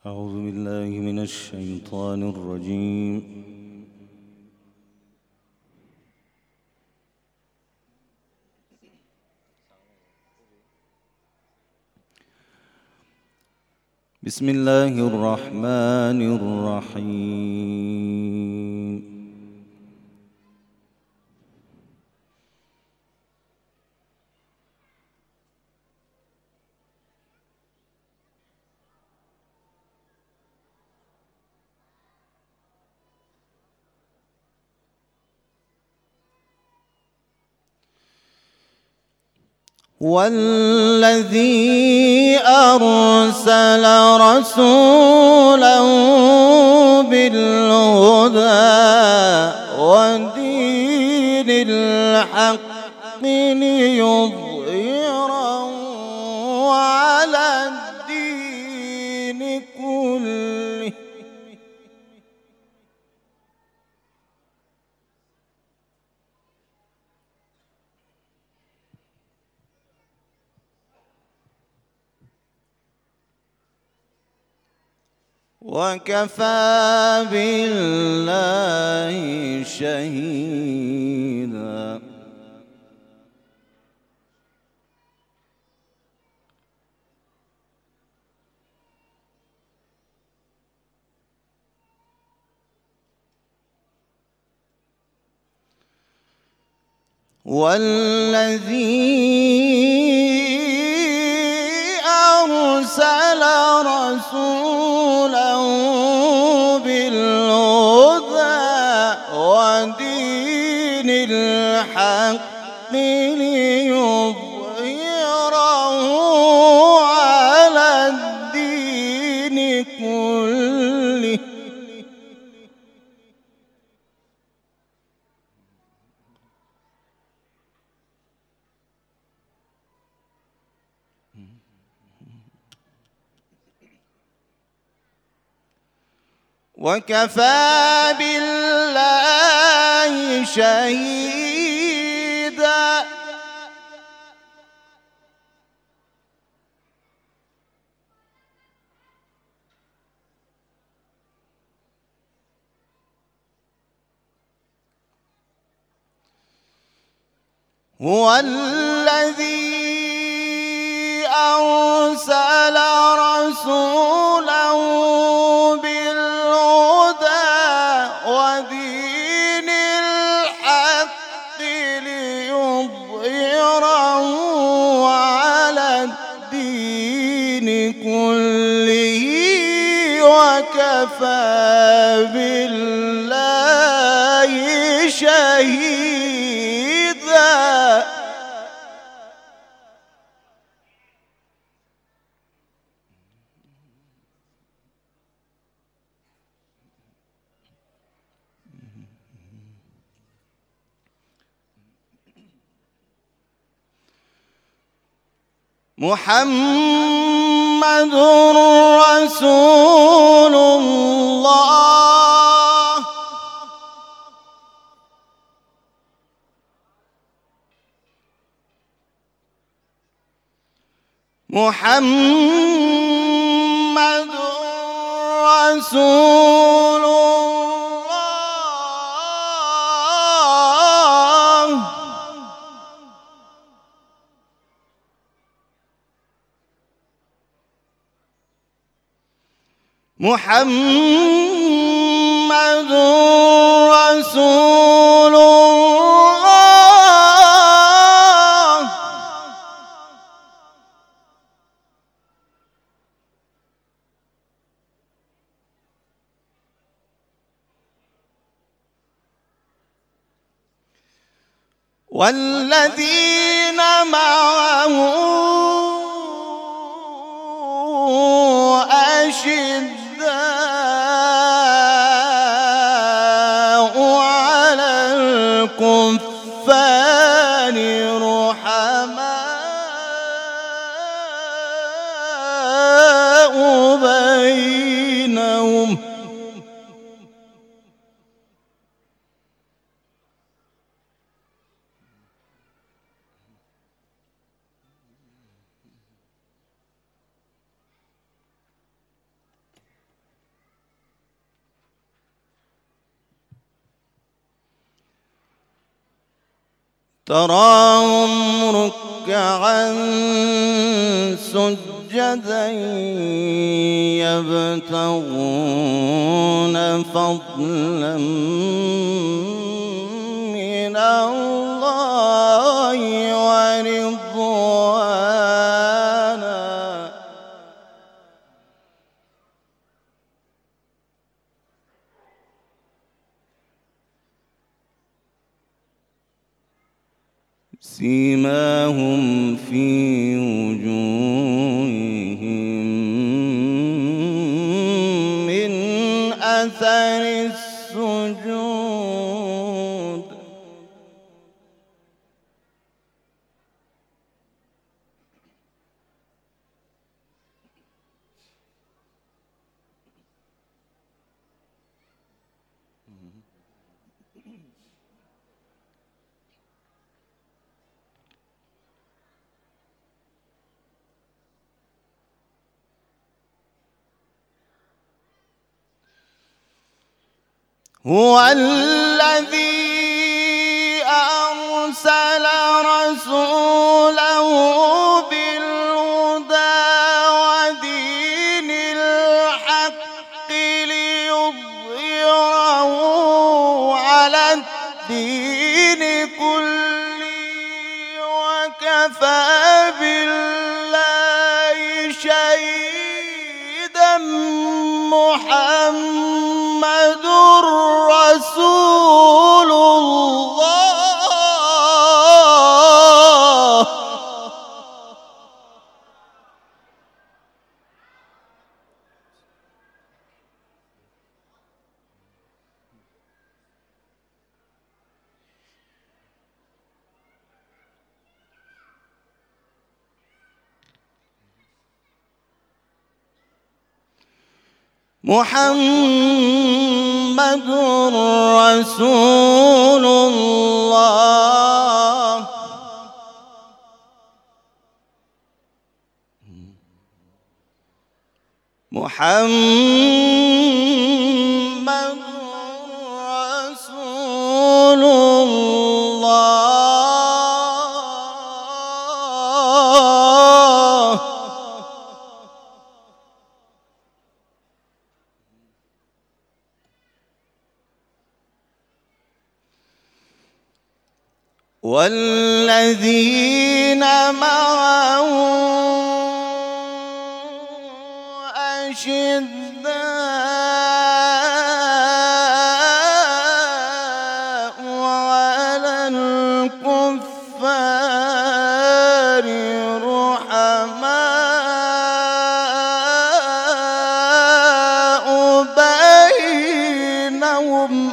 أعوذ بالله من الشيطان الرجيم. بسم الله الرحمن الرحيم. والذي أرسل رسوله بالهدى ودين الحق ليظهره على الدين كله وكفى بالله شهيدا. والذي أرسل رسوله بالهدى ودين الحق ليظهره على الدين كله وكفى بالله شهيدا. هو الذي أرسل رسوله ودين الحق ليظهره على الدين كله وكفى بالله شهيدا. محمد رسول الله. محمد رسول الله. محمد رسول الله. والذين معه أشداء على الكفار رحماء بينهم تراهم ركعا سجدا يبتغون فضلا من الله ورضوانا سيماهم في وجوههم من أثر السجود هو الذي أرسل رسوله بالهدى ودين الحق ليظهره على الدين كله وكفى بالله شهيدا محمد رسول الله محمد رسول الله محمد رسول الله والذين معه أشداء على الكفار رحماء بينهم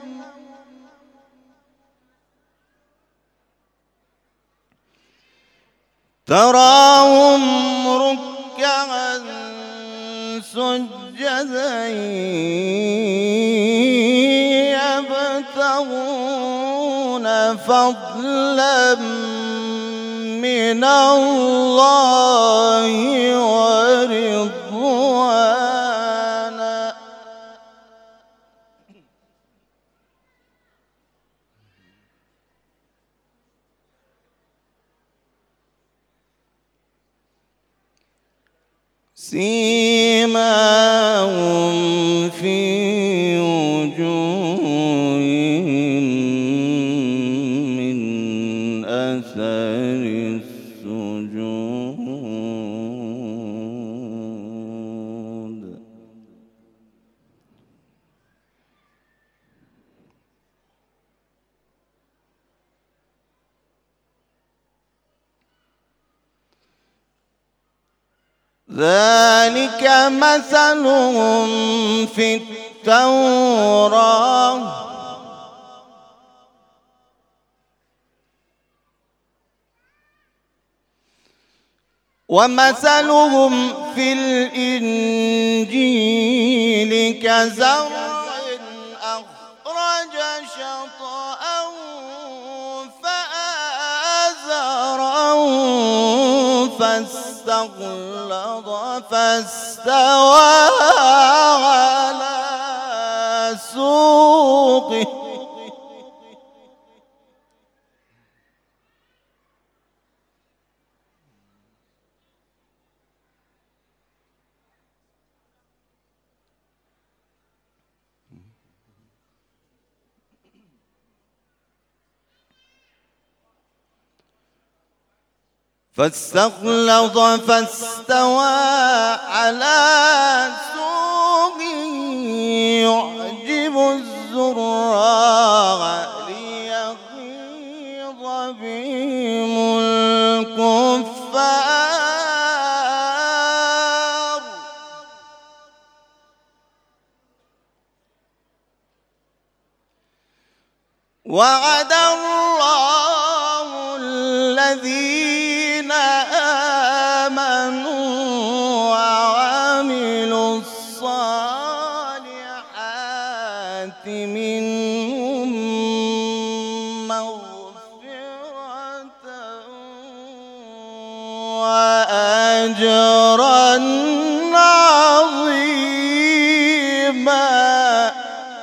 تراهم ركعا سجدا يبتغون فضلا من الله ورضوانا سيماهم في وجوههم من أثر السجود ذلك مثلهم في التوراة ومثلهم في الإنجيل كزرع أخرج شطأه فآزره فاستغلظ فاستوى على سوقه فاستغلظ فاستوى على سوقه يعجب الزراع ليغيظ بهم الكفار. وعد الله الذين آمنوا وعملوا الصالحات منهم مغفرة وأجرا عظيما.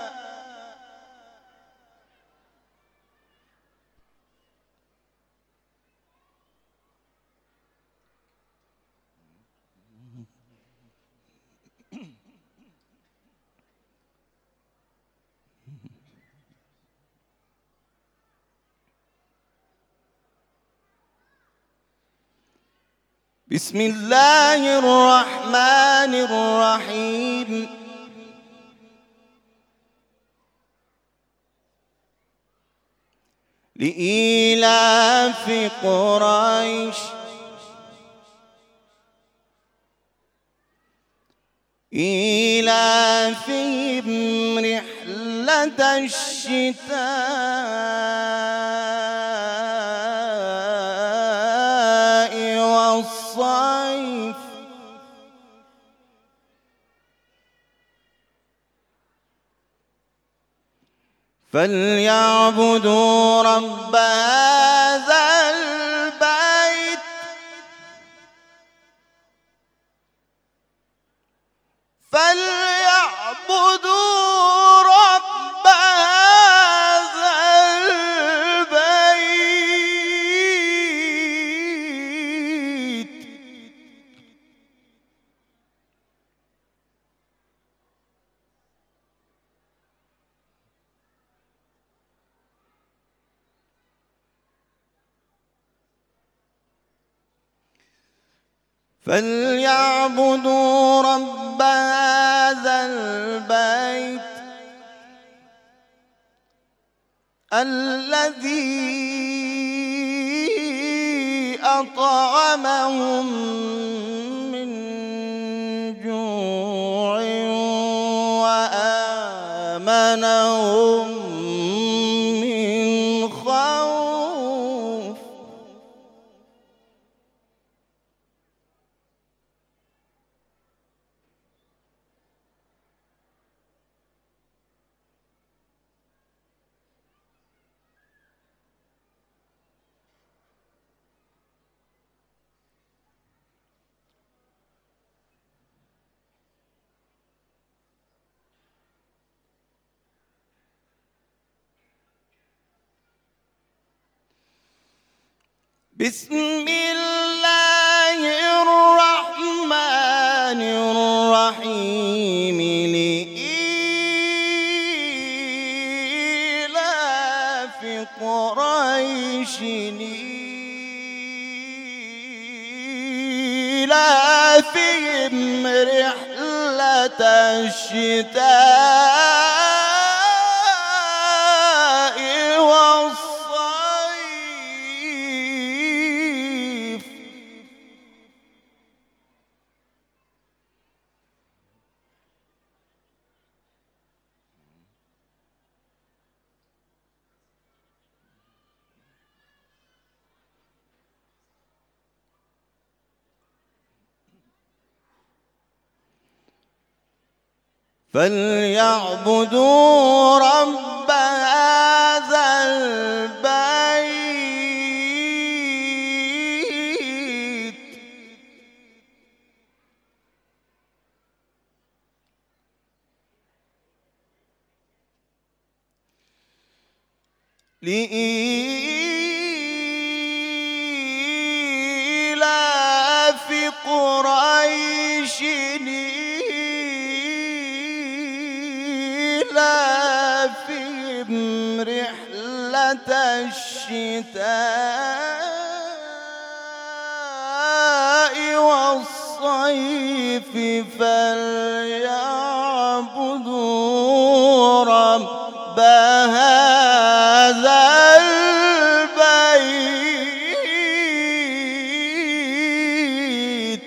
بسم الله الرحمن الرحيم. لإيلاف قريش إيلافهم رحلة الشتاء والصيف فليعبدوا رب هذا البيت فليعبدوا رب هذا البيت فليعبدوا رب هذا البيت الذي أطعمهم من جوع وآمنهم من خوف. بسم الله الرحمن الرحيم. لإيلاف قريش إيلافهم رحلة الشتاء والصيف فليعبدوا رب هذا البيت لإيلاف قريش إيلافهم رحلة الشتاء والصيف فليعبدوا رب هذا البيت.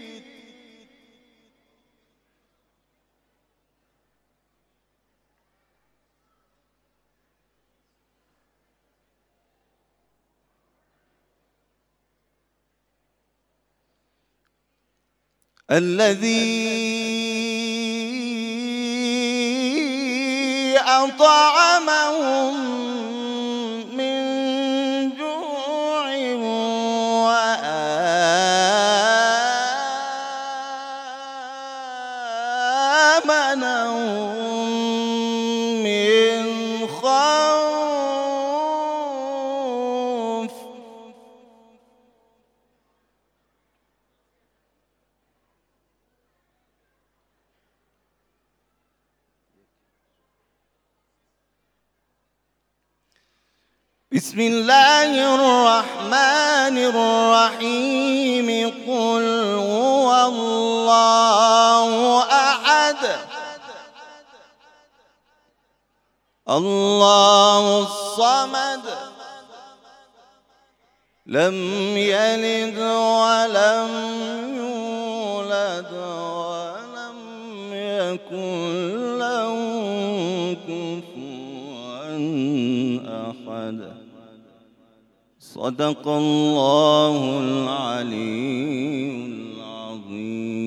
الذي أطعمهم من جوع وآمنهم من خوف. بسم الله الرحمن الرحيم. قل هو الله أحد الله الصمد لم يلد ولم يولد ولم يكن له كفوا أحد. صدق الله العلي العظيم.